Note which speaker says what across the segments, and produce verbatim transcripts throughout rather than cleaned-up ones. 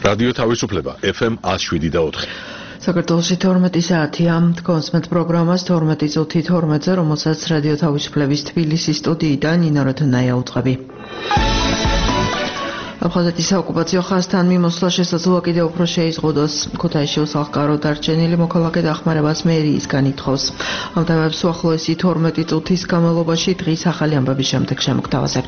Speaker 1: რადიო თავისუფლება ეფ ემ one oh seven და four.
Speaker 2: საქართველოში თორმეტი საათია კონსმეთ პროგრამას თორმეტი წუთი თორმეტზე, რომელსაც რადიო თავისუფლების თბილისის სტუდიიდან ნინო როთნაია უძღვები. აფხაზეთის საოკუპაციო ხაზთან მიმოსვლა შესაძლოა კიდევ უფრო შეიზღუდოს. ქუთაისში უსახლკარო დარჩენილი მოქალაქე დახმარებას მერიისგან ითხოვს. ამ თემებს უახლოესი თორმეტი წუთის განმავლობაში დღის ახალი ამბების შემდეგ შემოგთავაზებთ.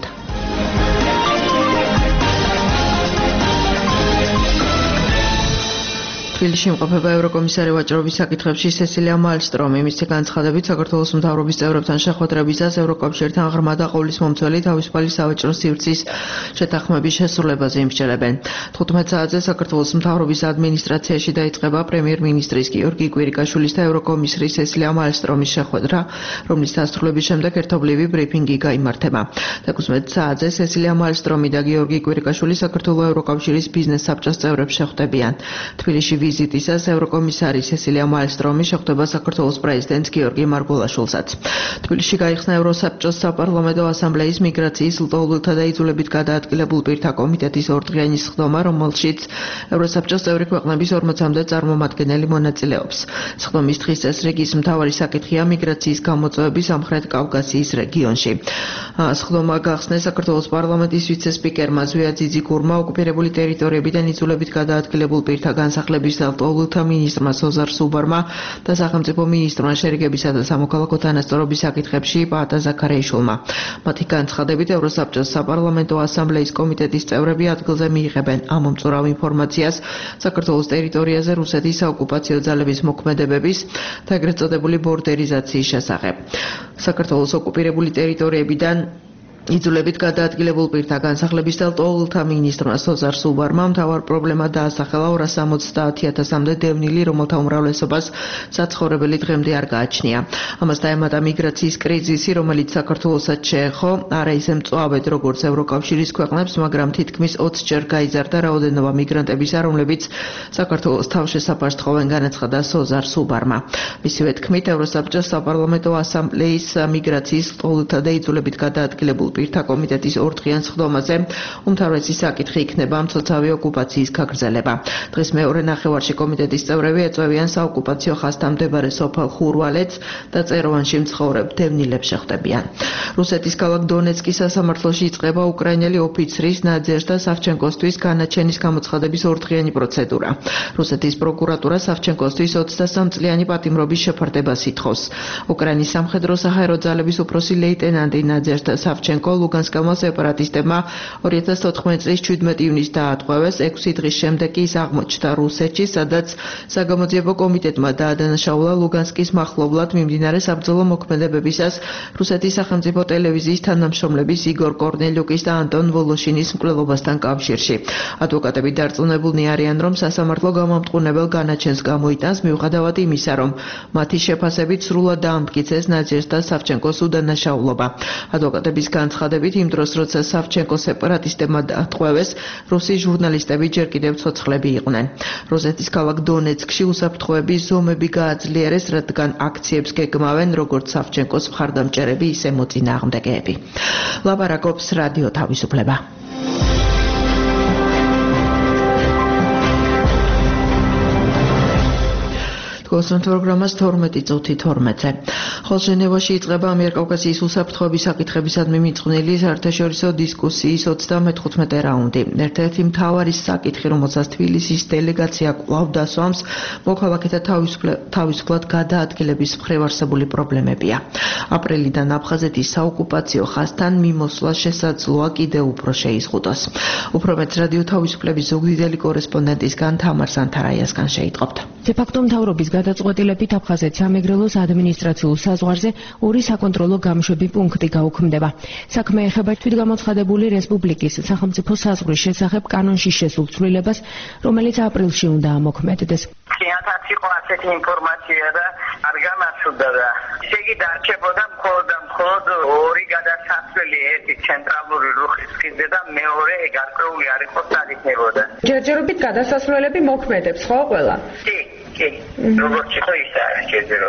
Speaker 2: თბილისში იმყოფება ევროკომისარი ვაჭრობის საკითხებში სესილია მალსტრომი. მისი განცხადებით, საქართველოს მთავრობის წევრებთან შეხვედრებისას ევროკავშირთან ღრმა და ყოვლის მომცველი თავისუფალი სავაჭრო სივრცის შეთანხმების შესრულებაზე იმსჯელებენ. თხუთმეტ საათზე საქართველოს მთავრობის ადმინისტრაციაში დაიწყება პრემიერ-მინისტრის გიორგი კვირიკაშვილის და ევროკომისრის სესილია მალსტრომის შეხვედრა, რომლის დასრულების შემდეგ ერთობლივი ბრიფინგი გაიმართება. თხუთმეტ საათზე სესილია მალსტრომი და გიორგი კვირიკაშვილი საქართველოს ევროკავშირის ბიზნეს საბჭოს წევრებს შეხვდებიან. თბილისში ვიზიტისას ევროკომისარი სესილია მალსტრომი შეხვდება საქართველოს პრეზიდენტს გიორგი მარგველაშვილსაც. თბილისში გაიხსნა ევროსაბჭოს საპარლამენტო ასამბლეის მიგრაციის, ლტოლვილთა და იძულებით გადაადგილებულ პირთა კომიტეტის ორდღიანი სხდომა, რომელშიც ევროსაბჭოს წევრი ქვეყნების ორმოცამდე წარმომადგენელი მონაწილეობს. სხდომის დღის წესრიგის მთავარი საკითხია მიგრაციის გამოწვევები სამხრეთ კავკასიის რეგიონში. სხდომა გახსნეს საქართველოს პარლამენტის ვიცე-სპიკერმა ზვია ძიძიგურმა, ოკუპირებული ტერიტორიებიდან იძულებით გადაადგილებულ პირთა განსახლების ლტოლვილთა მინისტრმა სოზარ სუბარმა და სახელმწიფო მინისტრმა შერიგებისა და სამოქალაქო თანასწორობის საკითხებში პაატა ზაქარიაშვილმა. მათი განცხადებით, ევროსაბჭოს საპარლამენტო ასამბლეის კომიტეტის წევრები ადგილზე მიიღებენ ამომწურავ ინფორმაციას საქართველოს ტერიტორიაზე რუსეთის საოკუპაციო ძალების მოქმედებების და ეგრეთ წოდებული ბორდერიზაციის შესახებ. საქართველოს ოკუპირებული ტერიტორიებიდან იძულებით გადაადგილებულ პირთა განსახლების და ლტოლვილთა მინისტრმა სოზარ სუბარმა მთავარ პრობლემად დაასახელა ორას სამოცდაათი ათასამდე დევნილი, რომელთა უმრავლესობას საცხოვრებელი დღემდე არ გააჩნია. ამას დაემატა მიგრაციის კრიზისი, რომელიც საქართველოსაც შეეხო, არა ისე მწვავედ როგორც ევროკავშირის ქვეყნებს, მაგრამ თითქმის ოცჯერ გაიზარდა რაოდენობა მიგრანტებისა, რომლებიც საქართველოს თავშესაფარს თხოვენ, განაცხადა სოზარ სუბარმა. მისივე თქმით, ევროსაბჭოს საპარლამენტო ასამბლეის მიგრაციის, ლტოლვილთა და იძულებით გადაადგილებულ პირთა კომიტეტის ორდღიან სხდომაზე უმთავრესი საკითხი იქნება მცოცავი ოკუპაციის გაგრძელება. დღეს მეორე ნახევარში კომიტეტის წევრები ეწევიან საოკუპაციო ხაზთან მდებარე სოფელ ხურვალეთს და წეროვანში მცხოვრებ დევნილებს შეხვდებიან. რუსეთის ქალაქ დონეცკის სასამართლოში იწყება უკრაინელი ოფიცრის ნაძეჟდა სავჩენკოსთვის განაჩენის გამოცხადების ორდღიანი პროცედურა. რუსეთის პროკურატურა სავჩენკოსთვის ოცდასამ წლიანი პატიმრობის შეფარდებას ითხოვს. უკრაინის სამხედრო საჰაერო ძალების უფროსი ლეიტენანტი ნაძეჟდა სავჩენკო ლუგანსკმა სეპარატისტებმა ორი ათას თოთხმეტი წლის შვიდმეტი ივნისს დაატყვევეს. ექვსი დღის შემდეგ კი ის აღმოჩნდა რუსეთში, სადაც საგამოძიებო კომიტეტმა დაადანაშაულა ლუგანსკის მახლობლად მიმდინარე საბრძოლო მოქმედებებისას რუსეთის სახელმწიფო ტელევიზიის თანამშრომლების იგორ კორნელიუკის და ანტონ ვოლოშინის მკვლელობასთან კავშირში. ადვოკატები დარწმუნებულნი არიან, რომ სასამართლო გამამტყუნებელ განაჩენს გამოიტანს, მიუხედავად იმისა, რომ მათი შეფასებით სრულად დაამტკიცეს ნაძეჟდა სავჩენკოს უდანაშაულობა. ადვოკატების განცხადებით, იმ დროს, როცა სავჩენკოს სეპარატისტებმა დაატყვევეს, რუსი ჟურნალისტები ჯერ კიდევ ცოცხლები იყვნენ. რუსეთის ქალაქ დონეცკში უსაფრთხოების ზომები გააძლიერეს, რადგან აქციებს გეგმავენ როგორც სავჩენკოს მხარდამჭერები, ისე მოწინააღმდეგეები. ლაპარაკობს რადიო თავისუფლება. კონსმეთ პროგრამას თორმეტი წუთი თორმეტზე. ხოლო ჟენევაში იწყება ამიერკავკასიის უსაფრთხოების საკითხებისადმი მიწყვნილი საერთაშორისო დისკუსიის ოცდამეთხუთმეტე რაუნდი. ერთ-ერთი მთავარი საკითხი, რომელსაც თბილისის დელეგაცია კვლავ დასვამს, მოქალაქეთა თავისუფლად გადაადგილების მხრივ არსებული პრობლემებია. აპრილიდან აფხაზეთის საოკუპაციო ხაზთან მიმოსვლა შესაძლოა კიდევ უფრო შეიზღუდოს. უფრო მეც რადიო თავისუფლების ზუგდიდელი კორესპონდენტისგან თამარ სანთარაიასგან შეიტყობთ.
Speaker 3: დე-ფაქტო მთავრობის გადაწყვეტილებით აფხაზეთის სამეგრელოს ადმინისტრაციულ საზღვარზე ორი საკონტროლო გამშვები პუნქტი გაუქმდება. საქმე ეხება თვითგამოცხადებული რესპუბლიკის სახელმწიფო საზღვრის შესახებ კანონში შესულ ცვლილებას, რომელიც აპრილში უნდა ამოქმედდეს.
Speaker 4: Clientat იყო ასეთი ინფორმაცია და არ გამართულდა და ესე იგი დარჩებოდა მხოლოდ და მხოლოდ ორი გადასასვლელი, ერთი ცენტრალური რუხის ხიდზე და მეორე გარკვეული არ იყო საგრძნებოდა.
Speaker 5: ჯერჯერობით გადასასვლელები მოქმედებს ხო ყველა?
Speaker 4: კი, კი. როგორც იყო ისე არის ჯერჯერობით.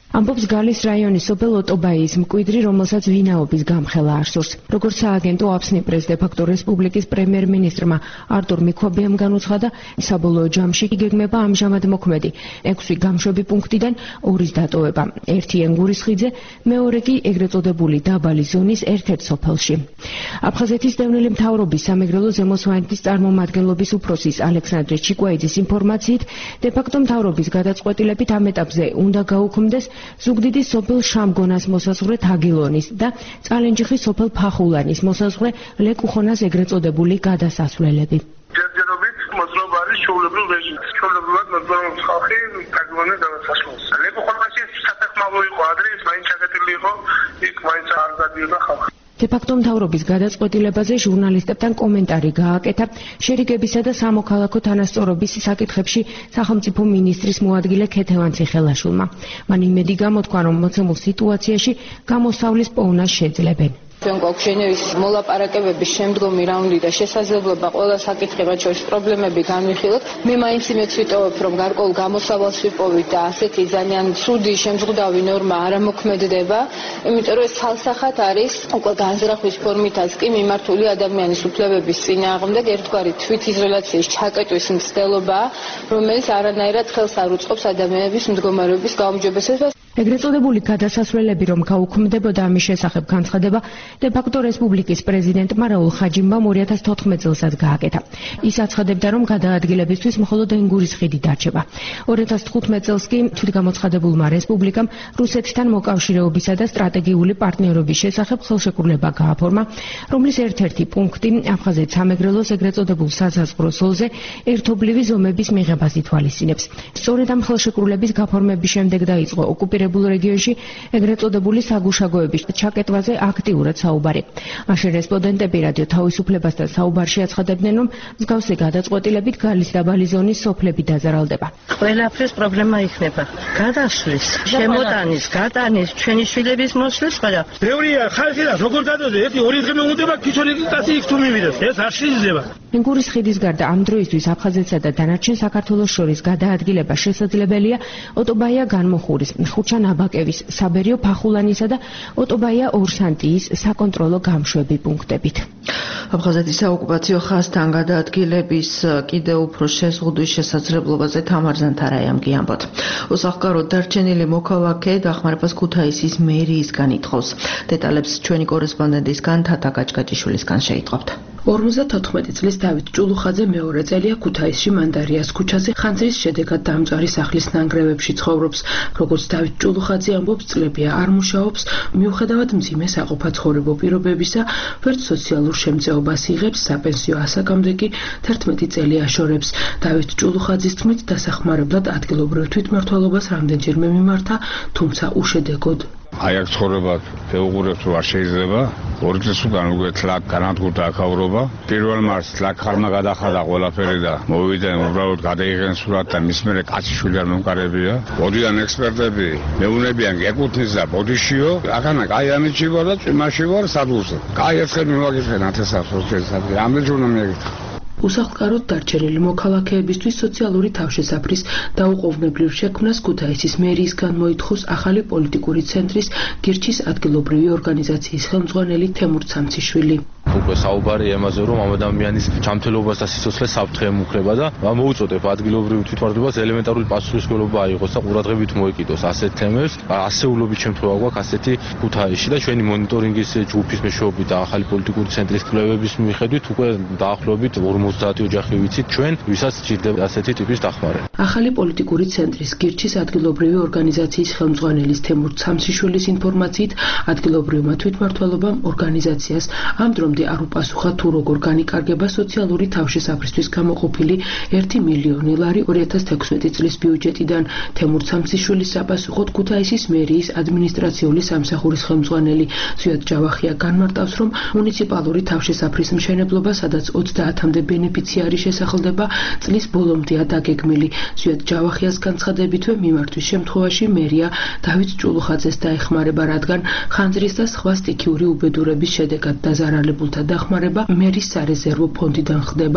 Speaker 3: ამბობს გალის რაიონის სოფელ ოტობაიის მკვიდრი, რომელსაც ვინაობის გამხელა არ სურს. როგორც სააგენტო აფსნიპრეს დე-ფაქტო რესპუბლიკის პრემიერ-მინისტრმა არტურ მიქვაბიამ განუცხადა, საბოლოო ჯამში იგეგმება ამჟამად მოქმედი ექვსი გამშვები პუნქტიდან ორის დატოვება. ერთი ენგურის ხიდზე, მეორე კი ეგრეთ წოდებული დაბალი ზონის ერთ-ერთ სოფელში. აფხაზეთის დევნილი მთავრობის სამეგრელო ზემოსვანეთის წარმომადგენლობის უფროსის ალექსანდრე ჩიკვაიძის ინფორმაციით, დე-ფაქტო მთავრობის გადაწყვეტილებით ამ ეტაპზე უნდა გაუქმდეს ზუგდიდის სოფელ შამგონას მოსაზღვრე თაგილონის და წალენჯიხის სოფელ ფახულანის მოსაზღვრე ლეკუხონას ეგრეთ წოდებული გადასასვლელები.
Speaker 5: ჯერჯერობით მოძრაობა არის ჩვეულებრივ რეჟიმში. ჩვეულებრივად მოძრაობს ხალხი თაგილონის გადასასვლელს. ლეკუხონაში სასახმალო იყო ადრე, ის მაინც ჩაკეტილი იყო, იქ მაინც არ გადიოდა ხალხი.
Speaker 3: დე-ფაქტო მთავრობის გადაწყვეტილებაზე ჟურნალისტებთან კომენტარი გააკეთა შერიგებისა და სამოქალაქო თანასწორობის საკითხებში სახელმწიფო მინისტრის მოადგილე ქეთევან ციხელაშვილმა. მან იმედი გამოთქვა, რომ მოცემულ სიტუაციაში გამოსავლის პოვნას შეძლებენ.
Speaker 6: ჩვენ გვაქვს ჟენევის მოლაპარაკებების შემდგომი რაუნდი და შესაძლებლობა ყველა საკითხი, მათ შორის პრობლემები განვიხილოთ. მე მაინც იმედს ვიტოვებ, რომ გარკვეულ გამოსავალს ვიპოვით და ასეთი ძალიან ცუდი შემზღუდავი ნორმა არ ამოქმედდება, იმიტომ რომ ეს ცალსახად არის უკვე განზრახვის ფორმითაც კი მიმართული ადამიანის უფლებების წინააღმდეგ ერთგვარი თვითიზოლაციის ჩაკეტვის მცდელობა, რომელიც არანაირად ხელს არ უწყობს ადამიანების მდგომარეობის გაუმჯობესებას.
Speaker 3: ეგრეთ წოდებული გადასასვლელები რომ გაუქმდებოდა, ამის შესახებ განცხადება დე-ფაქტო რესპუბლიკის პრეზიდენტმა რაულ ხაჯიმბამ ორი ათას თოთხმეტ წელსაც გააკეთა. ის აცხადებდა, რომ გადაადგილებისთვის მხოლოდ ენგურის ხიდი დარჩება. ორი ათას თხუთმეტ წელს კი თვითგამოცხადებულმა რესპუბლიკამ რუსეთთან მოკავშირეობისა და სტრატეგიული პარტნიორობის შესახებ ხელშეკრულება გააფორმა, რომლის ერთ-ერთი პუნქტი აფხაზეთ სამეგრელოს ეგრეთ წოდებულ საზაზღვრო ზოლზე ერთობლივი ზომების მიღებას ითვალისწინებს. სწორედ ამ ხელშეკრულების გაფორმების შემდეგ დაიწყო ოკუპირებულ რეგიონში ეგრეთ წოდებული საგუშაგოების ჩაკეტვაზე აქტიურად საუბარი. მაშინ რესპონდენტები რადიო თავისუფლებასთან საუბარში აცხადებდნენ, რომ მსგავსი გადაწყვეტილებით გალის დაბალი ზონის სოფლები დაზარალდება.
Speaker 7: ყველაფრის პრობლემა იქნება. გადასვლის, შემოტანის, გატანის, ჩვენი შვილების მოსვლის ყველა.
Speaker 5: ბევრია ხალხი და როგორ გადადეს, ერთი ორი დღე მეუნდება ქიჩორი კაცი იქ თუ მივიდეს. ეს არ შეიძლება.
Speaker 3: ენგურის ხიდის გარდა ამ დროისთვის აფხაზეთსა და დანარჩენ საქართველოს შორის გადაადგილება შესაძლებელია ოტობაია განმოხურის, ხურჩან აბაკევის, საბერიო ფახულანისა და ოტობაია ორსანტიის საკონტროლო გამშვები პუნქტებით.
Speaker 2: აფხაზეთის საოკუპაციო ხაზთან გადაადგილების კიდევ უფრო შეზღუდვის შესაძლებლობაზე თამარ ზანთარაიამ გიამბოთ. უსახლკაროდ დარჩენილი მოქალაქე დახმარებას ქუთაისის მერიისგან ითხოვს. დეტალებს ჩვენი კორესპონდენტისგან თათა გაჭგაჭიშვილისგან შეიტყობთ.
Speaker 8: ორმოცდათოთხმეტი წლის დავით ჭულუხაძე მეორე წელია ქუთაისში მანდარიას ქუჩაზე ხანძრის შედეგად დამწვარი სახლის ნანგრევებში ცხოვრობს. როგორც დავით ჭულუხაძე ამბობს, წლებია არ მუშაობს, მიუხედავად მძიმე საყოფაცხოვრებო პირობებისა, ვერც სოციალურ შემწეობას იღებს, საპენსიო ასაკამდე კი თერთმეტი წელი აშორებს. დავით ჭულუხაძის თქმით, დასახმარებლად ადგილობრივ თვითმმართველობას რამდენჯერმე მიმართა, თუმცა უშედეგოდ.
Speaker 9: აი აქ ცხოვრება ვეუღურებთ, რომ არ შეიძლება. ორი წლის უკან უკვე თლაკ განადგურდა აქაურობა. პირველ მარტს თლაკ ხალმა გადახადა ყველაფერი და მოვიდა უბრალოდ გადაიღენ სურათ და მის მერე კაცი-შვილი არ მომკარებია. მოდიან ექსპერტები, მეუნებიან ეკუთნის და ბოდიშიო. ახანა კაი ამიჩი ვარ და წვიმაში ვარ სადურზე. კაი ერთხელ მივაგიხენ ათასას ოცდაათს. რამდენი უნდა მიაგიხო.
Speaker 8: უსახლკაროდ დარჩენილი მოქალაქეებისთვის სოციალური თავშესაფრის დაუყოვნებლივ შექმნას ქუთაისის მერიისგან მოითხოვს ახალი პოლიტიკური ცენტრის გირჩის ადგილობრივი ორგანიზაციის ხელმძღვანელი თემურ ცამციშვილი.
Speaker 10: უკვე საუბარი ემაზე, რომ ამ ადამიანის ჯანმრთელობას და სიცოცხლეს საფრთხე ემუქრება და მოუწოდებ ადგილობრივ თვითმმართველობას ელემენტარული პასუხისმგებლობა აიღოს და ყურადღებით მოეკიდოს ასეთ თემებს. ასეულობით შემთხვევა გვაქვს ასეთი ქუთაისში და ჩვენი მონიტორინგის ჯგუფის მეშვეობით და ახალი პოლიტიკური ცენტრის კვლევების მიხედვით უკვე დაახლოებით ორმოცდაათი ოჯახი ვიცით ჩვენ, ვისაც სჭირდება ასეთი ტიპის დახმარება.
Speaker 8: ახალი პოლიტიკური ცენტრის გირჩის ადგილობრივი ორგანიზაციის ხელმძღვანელის თემურ ცამციშვილის ინფორმაციით, ადგილობრივმა თვითმმართველობამ ორგანიზაციას ამ დრომდე არ უპასუხა თუ როგორ განიკარგება სოციალური თავშესაფრისთვის გამოყოფილი ერთი მილიონი ლარი ორი ათას თექვსმეტი წლის ბიუჯეტიდან. თემურ ცამციშვილის საპასუხოდ ქუთაისის მერიის ადმინისტრაციული სამსახურის ხელმძღვანელი ზვიად ჯავახია განმარტავს, რომ მუნიციპალური თავშესაფრის მშენებლობა, სადაც ოცდაათამდე ბენეფიციარი შესახლდება, წლის ბოლომდეა დაგეგმილი. ზვიად ჯავახიას განცხადებითვე მიმართვის შემთხვევაში მერია დავით ჭულუხაძეს დაეხმარება, რადგან ხანძრის და სხვა სტიქიური უბედურების შედეგად დაზარალებულთა დახმარება მერის სარეზერვო ფონდიდან ხდება.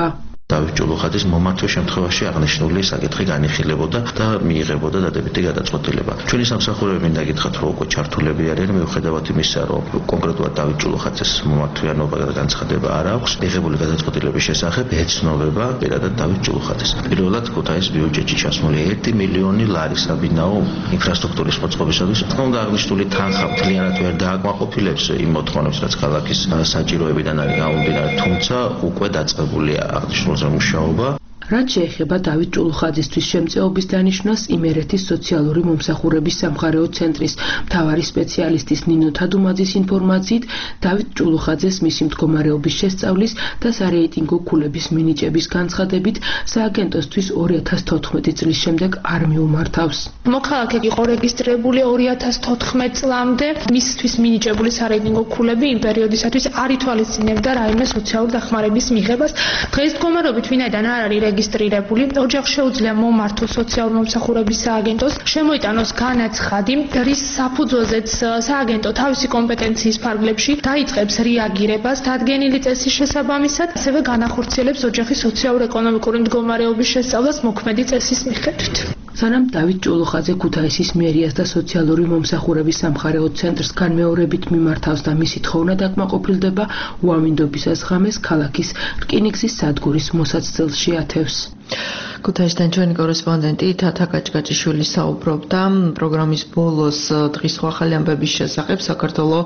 Speaker 11: დავით ჭულუხაძის მომართვე შემთხვევაში აღნიშნული საკითხი განიხილებოდა და მიიღებოდა დადებითი გადაწყვეტილება. ჩვენი სამსახურები მინდა გითხრათ, რომ უკვე ჩართულები არიან მიუხედავად იმისა, რომ კონკრეტულად დავით ჭულუხაძეს მომართვიანობა და განცხადება არ აქვს. მიღებული გადაწყვეტილების შესახებ ეცნობება პირადად დავით ჭულუხაძეს. პირველად ქუთაისის ბიუჯეტში ჩასმული ერთი მილიონი ლარი საბინაო ინფრასტრუქტურის მოწყობისათვის. თქმა უნდა, აღნიშნული თანხა მთლიანად ვერ დააკმაყოფილებს იმ მოთხოვნებს, რაც ქალაქის საჭიროებიდან არის გამომდინარე, თუმცა უკვე დაწყებულია აღნიშნული მუშაობა.
Speaker 8: რაც შეეხება დავით ჭულუხაძისთვის შემწეობის დანიშვნას, იმერეთის სოციალური მომსახურების სამხარეო ცენტრის მთავარი სპეციალისტის ნინო თადუმაძის ინფორმაციით, დავით ჭულუხაძეს მისი მდგომარეობის შესწავლის და სარეიტინგო ქულების მინიჭების განცხადებით სააგენტოსთვის ორი ათას თოთხმეტი წლის შემდეგ არ მიუმართავს.
Speaker 12: მოქალაქე იყო რეგისტრირებული ორი ათას თოთხმეტ წლამდე, მისთვის მინიჭებული სარეიტინგო ქულები იმ პერიოდისათვის არ ითვალისწინებდა რაიმე სოციალური დახმარების მიღებას. დღეს მდგომარეობით ვინაიდან არ არის რეგისტრირებული, ოჯახს შეუძლია მომართოს სოციალური მომსახურების სააგენტოს, შემოიტანოს განაცხადი, რის საფუძველზეც სააგენტო თავისი კომპეტენციის ფარგლებში დაიწყებს რეაგირებას დადგენილი წესის შესაბამისად, ასევე განახორციელებს ოჯახის სოციალურ-ეკონომიკური მდგომარეობის შესწავლას მოქმედი წესის მიხედვით.
Speaker 8: სანამ დავით ჭულუხაძე ქუთაისის მერიას და სოციალური მომსახურების სამხარეო ცენტრს განმეორებით მიმართავს და მისი თხოვნა დაკმაყოფილდება, უამინდობისას ღამეს ქალაქის რკინიგზის სადგურის მოსაცდელს შეათევს.
Speaker 2: ქუთაისიდან ჩვენი კორესპონდენტი თათა კაჭკაჭიშვილი საუბრობდა პროგრამის ბოლოს დღის ახალი ამბების შესახებ. საქართველოს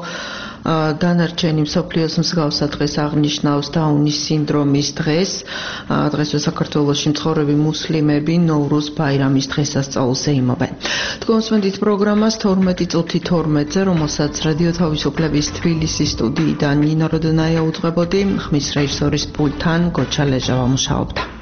Speaker 2: დანარჩენი მსოფლიოს მსგავსად დღეს აღნიშნავს დაუნის სინდრომის დღეს. დღესვე საქართველოში მცხოვრები მუსლიმები ნოვრუზ ბაირამის დღესასწაულს ეიმობენ. თქვენსმენდით პროგრამას თორმეტი წუთი თორმეტზე, რომელსაც რადიო თავისუფლების თბილისის სტუდიიდან ნინო როდონაია უძღვებოდი, ხმის რეჟისორის პულტთან გოჩა ლეჟავა მუშაობდა.